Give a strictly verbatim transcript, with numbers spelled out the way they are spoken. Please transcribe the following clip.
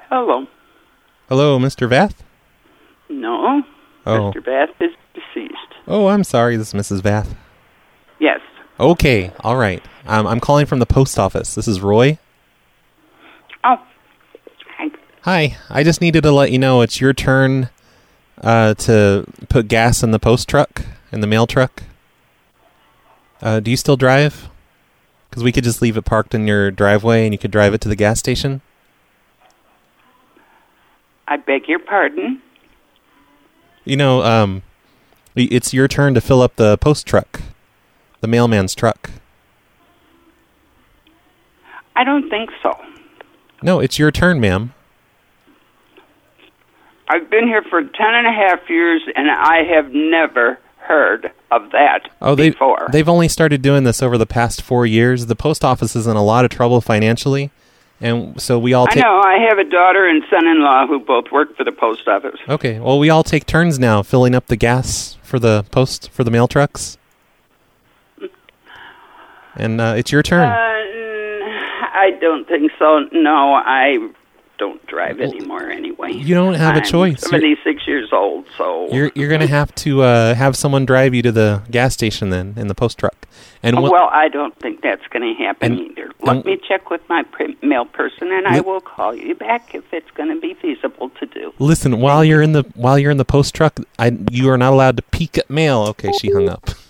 Hello. Hello, Mister Vath? No. Oh. Mister Vath is deceased. Oh, I'm sorry. This is Missus Vath. Yes. Okay. All right. Um, I'm calling from the post office. This is Roy. Oh. Hi. Hi. I just needed to let you know it's your turn uh, to put gas in the post truck, in the mail truck. Uh, do you still drive? Because we could just leave it parked in your driveway and you could drive it to the gas station. I beg your pardon? You know, um, it's your turn to fill up the post truck, the mailman's truck. I don't think so. No, it's your turn, ma'am. I've been here for ten and a half years, and I have never heard of that oh, they, before. They've only started doing this over the past four years. The post office is in a lot of trouble financially, and so we all take... I know. I have a daughter and son-in-law who both work for the post office. Okay, well, we all take turns now filling up the gas for the post, for the mail trucks. And uh, it's your turn. Uh, I don't think so. No, I don't drive anymore anyway. You don't have I'm a choice. I'm seventy-six you're, years old, so... You're you're going to have to uh, have someone drive you to the gas station then, in the post truck. And oh, wh- well, I don't think that's going to happen and, either. Let and, me check with my pr- mail person, and li- I will call you back if it's going to be feasible to do. Listen, while you're in the while you're in the post truck, I you are not allowed to peek at mail. Okay, she hung up.